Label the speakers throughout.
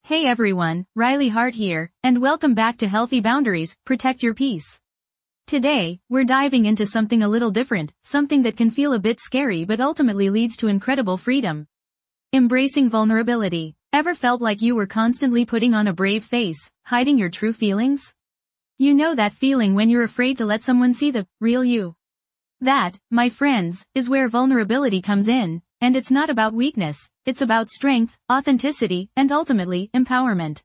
Speaker 1: Hey everyone, Riley Hart here, and welcome back to Healthy Boundaries, Protect Your Peace. Today, we're diving into something a little different, something that can feel a bit scary but ultimately leads to incredible freedom. Embracing vulnerability. Ever felt like you were constantly putting on a brave face, hiding your true feelings? You know that feeling when you're afraid to let someone see the real you. That, my friends, is where vulnerability comes in, and it's not about weakness, it's about strength, authenticity, and ultimately, empowerment.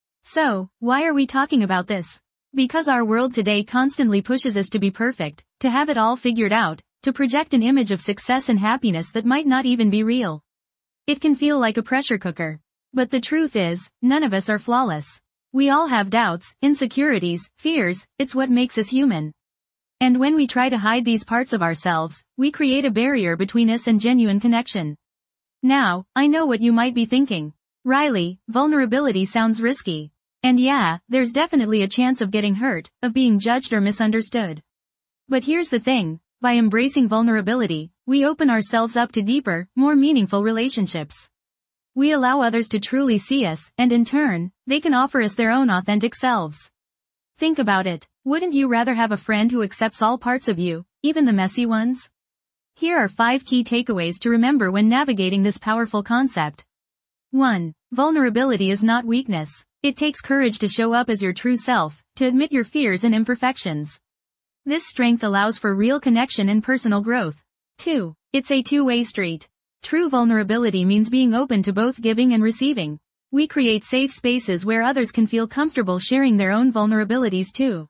Speaker 1: So, why are we talking about this? Because our world today constantly pushes us to be perfect, to have it all figured out, to project an image of success and happiness that might not even be real. It can feel like a pressure cooker. But the truth is, none of us are flawless. We all have doubts, insecurities, fears, it's what makes us human. And when we try to hide these parts of ourselves, we create a barrier between us and genuine connection. Now, I know what you might be thinking. Riley, vulnerability sounds risky. And yeah, there's definitely a chance of getting hurt, of being judged or misunderstood. But here's the thing, by embracing vulnerability, we open ourselves up to deeper, more meaningful relationships. We allow others to truly see us, and in turn, they can offer us their own authentic selves. Think about it. Wouldn't you rather have a friend who accepts all parts of you, even the messy ones? Here are 5 key takeaways to remember when navigating this powerful concept. 1. Vulnerability is not weakness. It takes courage to show up as your true self, to admit your fears and imperfections. This strength allows for real connection and personal growth. 2. It's a two-way street. True vulnerability means being open to both giving and receiving. We create safe spaces where others can feel comfortable sharing their own vulnerabilities too.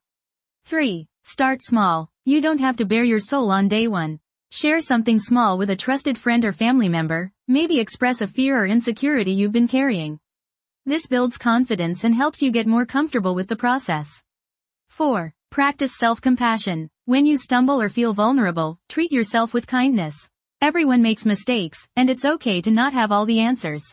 Speaker 1: 3. Start small. You don't have to bare your soul on day one. Share something small with a trusted friend or family member, maybe express a fear or insecurity you've been carrying. This builds confidence and helps you get more comfortable with the process. 4. Practice self-compassion. When you stumble or feel vulnerable, treat yourself with kindness. Everyone makes mistakes, and it's okay to not have all the answers.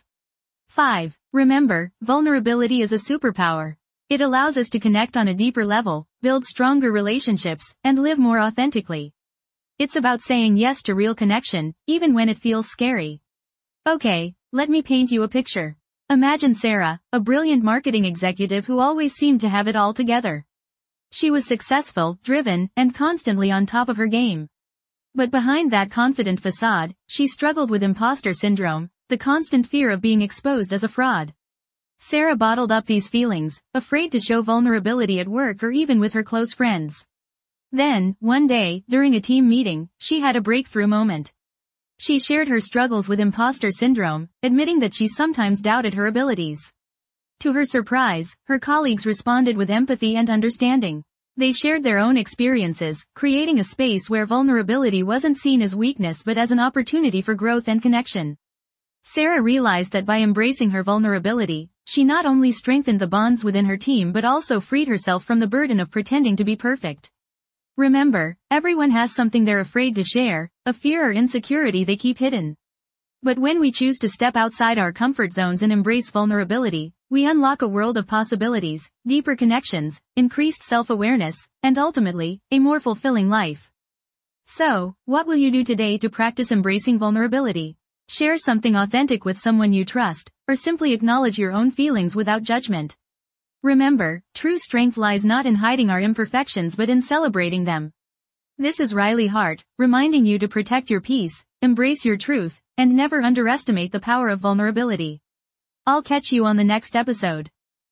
Speaker 1: 5. Remember, vulnerability is a superpower. It allows us to connect on a deeper level, build stronger relationships, and live more authentically. It's about saying yes to real connection, even when it feels scary. Okay, let me paint you a picture. Imagine Sarah, a brilliant marketing executive who always seemed to have it all together. She was successful, driven, and constantly on top of her game. But behind that confident facade, she struggled with imposter syndrome, the constant fear of being exposed as a fraud. Sarah bottled up these feelings, afraid to show vulnerability at work or even with her close friends. Then, one day, during a team meeting, she had a breakthrough moment. She shared her struggles with imposter syndrome, admitting that she sometimes doubted her abilities. To her surprise, her colleagues responded with empathy and understanding. They shared their own experiences, creating a space where vulnerability wasn't seen as weakness but as an opportunity for growth and connection. Sarah realized that by embracing her vulnerability, she not only strengthened the bonds within her team but also freed herself from the burden of pretending to be perfect. Remember, everyone has something they're afraid to share, a fear or insecurity they keep hidden. But when we choose to step outside our comfort zones and embrace vulnerability, we unlock a world of possibilities, deeper connections, increased self-awareness, and ultimately, a more fulfilling life. So, what will you do today to practice embracing vulnerability? Share something authentic with someone you trust, or simply acknowledge your own feelings without judgment. Remember, true strength lies not in hiding our imperfections but in celebrating them. This is Riley Hart, reminding you to protect your peace, embrace your truth, and never underestimate the power of vulnerability. I'll catch you on the next episode.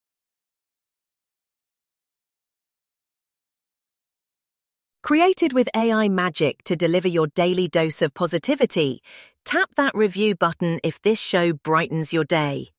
Speaker 2: Created with AI magic to deliver your daily dose of positivity, tap that review button if this show brightens your day.